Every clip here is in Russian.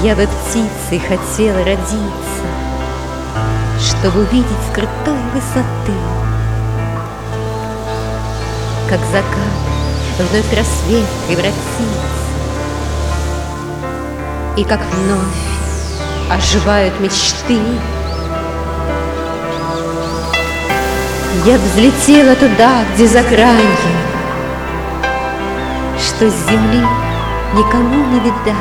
Я бы птицей хотела родиться, чтобы увидеть с крутой высоты, как закат вновь в рассвет превратится, и как вновь оживают мечты. Я б взлетела туда, где закрайе, что с земли никому не видать.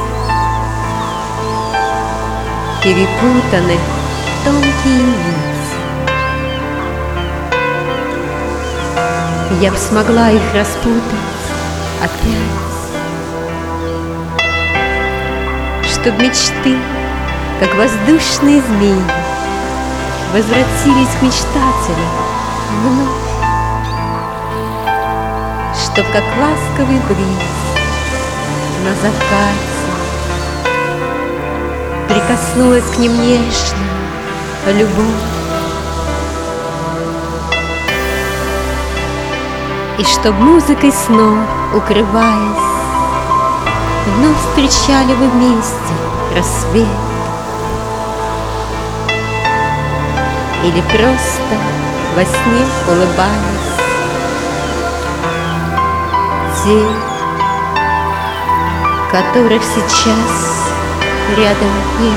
Перепутаны тонкие нити, я б смогла их распутать опять, чтоб мечты, как воздушные змеи, возвратились к мечтателям вновь, чтоб как ласковый бриз на закате прикоснулась к ним нежно любовь, и чтоб музыкой снов, укрываясь, вновь встречали вы вместе рассвет, или просто во сне улыбались те, которых сейчас рядом нет.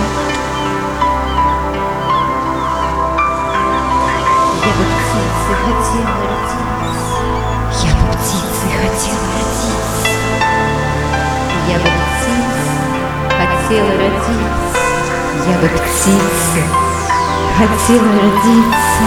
Я бы птицей хотела родиться, я бы птицей хотела родиться, я бы птицей хотела родиться, я бы птицей хотела родиться.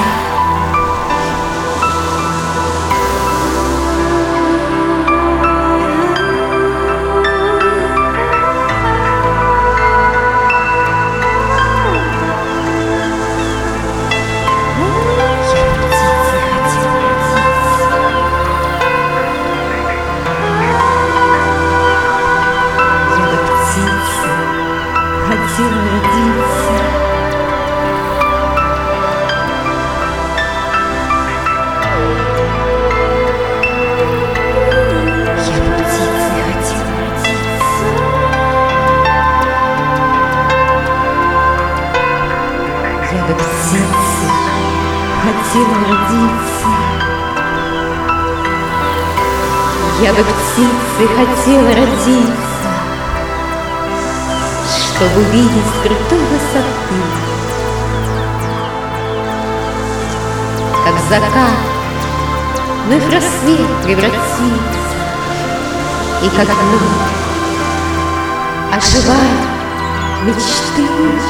Хотела родиться. Я бы птицей хотела родиться. Я бы птицей хотела родиться. Я бы птицей хотела родиться, чтобы увидеть с крутой высоты, как закат вновь в рассвет превратится, и как вновь оживают мечты.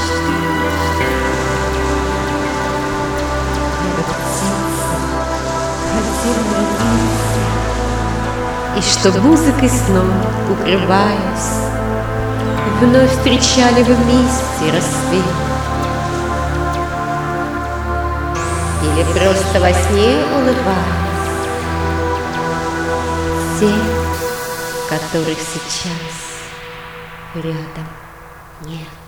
Я бы птицей хотела родиться, и чтоб музыкой снов, укрываясь, вновь встречали вы вместе рассвет, или просто во сне улыбались те, которых сейчас рядом нет.